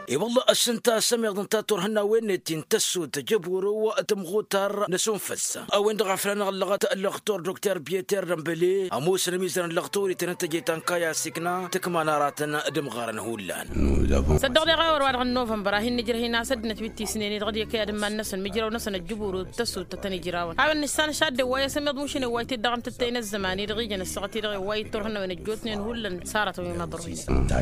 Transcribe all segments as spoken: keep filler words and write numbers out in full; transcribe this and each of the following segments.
اي والله السنتا سمي ضنتا تورهنا وين تنتسو تجبر واتمغوتر نسون فسا او ان غفلنا لغت اللغتور دكتور بيتر رمبلي اموس رميزن اللغتوري تنتجي تنكايا سكنا تكما ناراتنا دمغارن هولان صدق لي غير وارغ نوفمبر هي نجري هنا سدنا تويتي سنين غدي كاد ما الناس المجرى وناس الجبور تسو تتني جراون هاو النسان شاد ويا سمي موشن واي تدغم تتين الزمان يدغي السقتي دغي واي تورهنا وين جوتني هولن صارت وين مضروين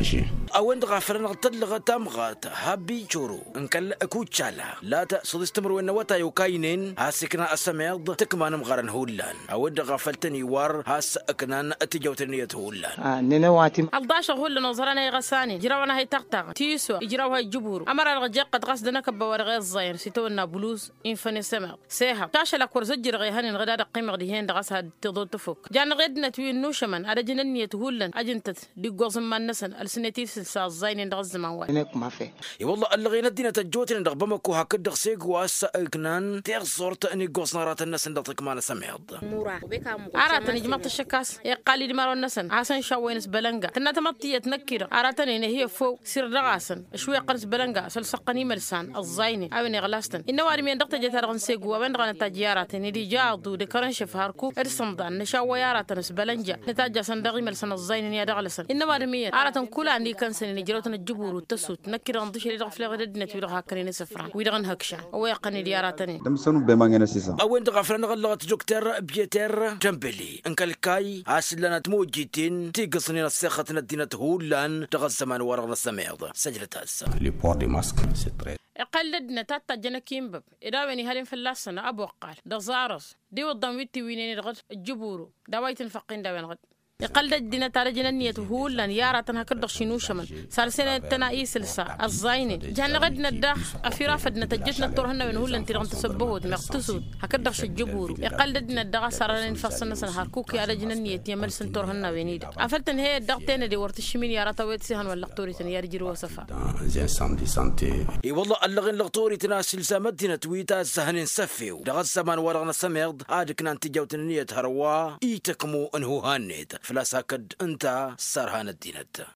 او ان غفلنا تلغ تمغات هابي جورو انكل اكوتشالا لا تصد استمر وين وتا يوكاينين هاسكنا اسميض تكما نمغارن هولان او ان غفلتني وار هاس اكنان اتجوتني هولان اه ننواتي الضاش هول نظرنا غساني جراونا هي تقطع تيسو يجراو هاي جبور امر الرجاق قد قصدنا كبا ورغي الزين سيتونا بلوز انفني سما سيها تاشا لا كورزجر غي هن غدا قيمه دي هند غسها تضو تفك جان غدنا توي نوشمن على جننيه هولن اجنتت دي غوزم ما نسن السنتي سلسا زين دغز ما واي هناك ما في اي والله اللي غينا دينا تجوتن دغبمكو هكد خسيق واس اكنان تيغ صورت اني غوصنارات الناس ندتك ما نسميض مورا وبكا عراتني جمعت الشكاس يا قالي مارو النسن عسن شاوينس بلنغا تنا تمطيه تنكر عراتني هي فوق سير رغاسن شويه قرص بلنغا سلسقني مرسان الزايني اوني غلاستن ان واري من دقت جترغن سيغو وين غن تاجياراتني دي جاضو دي كرن شفهاركو ارسمدان نشاوياراتن بلنجا نتاجا سندغي مرسان الزايني يا دغلسن ان واري مي عراتن كل عندي كنسن نجروتن الجبور تسوت نكر ندش لي دغفل غدد نتوي هاكرين سفران ويدغن هكشا ويقني دياراتني دم سنو بمانغنا سيسا او انت غفلن غلغت دكتور بيتر جنبلي انكلكاي اسلنا تموجيتين تيقصني السخه ندينا هولان تغزمان ورغنا السميض سجلت هسه لي بور دي ماسك سي تري قلدنا تاتا جنا كيمبب إداويني هالين في اللاسنا أبو قال دزارس دي وضم ويتي وينين غد الجبورو دوايت الفقين داوين غد يقلد دينا تارجنا نية هولن يارا تنها كدر شنو شمن صار سنة تنايس لسا الزايني جانا غدنا الداخ أفيرا فدنا تجتنا الطرهنا من هولن تيران تسبهود مقتصود هكدر شجبورو يقلد دينا الداخ صار لين فصلنا سنة هاركوكي على جنا نية يمل سن طرهنا وينيد أفلتن هي الداخ تاني دي ورت الشمين يارا تويت سيهن ولا قطوري تنيار جرو وصفا زين سامدي سانتي اي والله اللغين لغطوري تناسل سامدنا تويتا سهن نسفيو دغز زمان ورغنا سميض عادك نانتي جوتن نية هروا ايتكمو انهو هانيت فلا ساكد انت سارهان الدينت